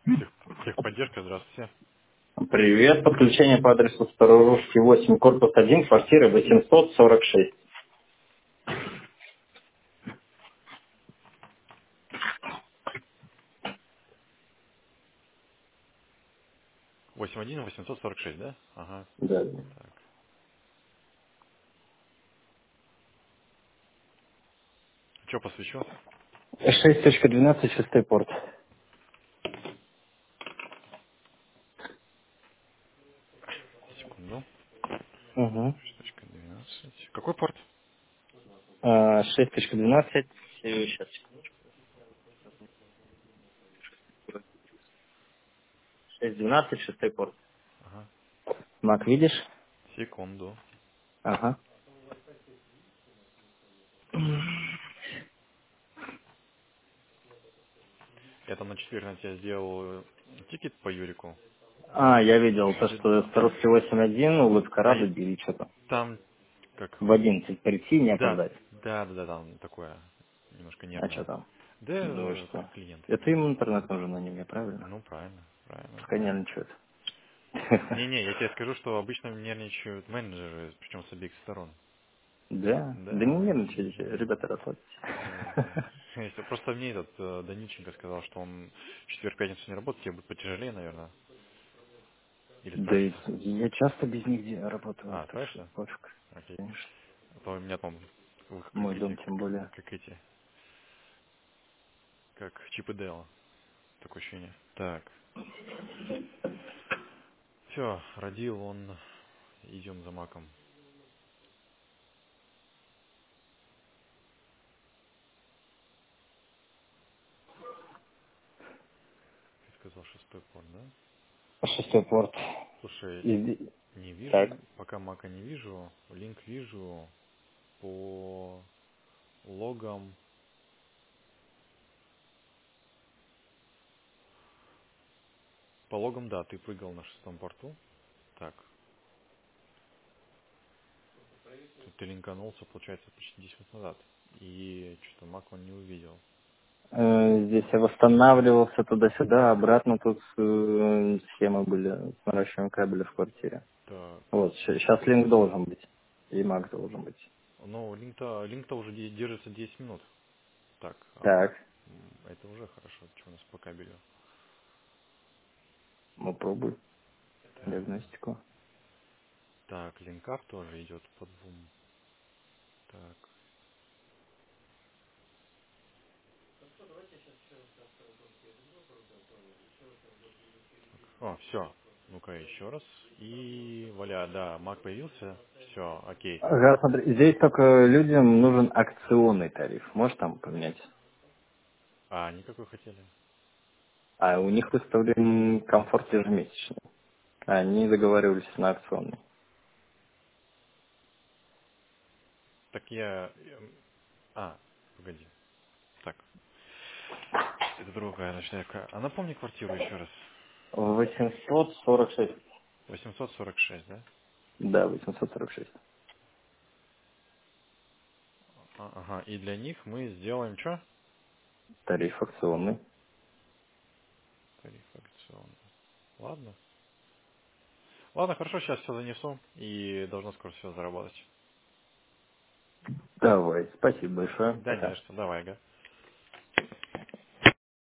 Техподдержка, здравствуйте. Привет, подключение по адресу Старорусский 8, корпус 1, квартира 846. 81-846, да? Ага. Да. Так. Что посвящу? 6.12, шестой порт. Секунду. Угу. 6.12. Какой порт? 6.12, сейчас, 6.12, шестой порт. Ага. Мак, видишь? Секунду. Ага. Я там на четверг на тебя сделал тикет по Юрику. Я видел то, Ты- что Старорусский 8.1, улыбка А Рада, бери что-то. там как... В 11 прийти, не Да, опоздать. да, там такое немножко А что нервное. там? Да, Да что? клиенты Это какие-то. им интернет нужен, а не мне, правильно? Ну, правильно, Пускай да. нервничают. Не-не, я тебе скажу, что обычно нервничают менеджеры, причем с обеих сторон. Да? Да не Да, нервничайте, ребята, расслабьтесь. да. Если просто мне этот Данильченко сказал, что он в четверг-пятницу не работает, тебе будет потяжелее, наверное. Или Да и справишься? я часто без них работаю, А, так что справишься? пофиг, Окей. конечно. А то у меня там вы как Мой эти, дом тем более. как эти, как Чип и Дейл. Такое ощущение. Так. Все, родил он. Идем за маком. Ты сказал шестой порт, да? Шестой порт. Слушай, И- не Так. вижу, пока мака не вижу. Линк вижу по логам. По логам, да, ты прыгал на шестом порту. Так, тут ты линканулся, получается, почти 10 минут назад. И что-то Мак он не увидел. Здесь я восстанавливался туда-сюда, обратно тут схемы были с наращиванием кабеля в квартире. Так, Вот, сейчас линк должен быть. И маг должен быть. ну, линк-то уже держится 10 минут. Так, Так, это уже хорошо. Что у нас по кабелю? ну пробуй Так, диагностику. так, линкап тоже идет по двум. Так, о, все. Ну-ка еще раз. И, вуаля, да, Мак появился. Все, окей. Ага, смотри, здесь только людям нужен акционный тариф. Можешь там поменять? А, никакой хотели. А у них выставлен комфорт ежемесячный. Они договаривались на акционный. Так А, погоди. Так, это другая ночная. А напомни квартиру еще раз. 846. 846, да? Да, 846. Ага, и для них мы сделаем что? Тариф акционный. Тариф акционный. Ладно. Ладно, хорошо, сейчас все занесу и должно скоро все заработать. Давай, спасибо большое. Да, не Пока. за что. Давай, ага.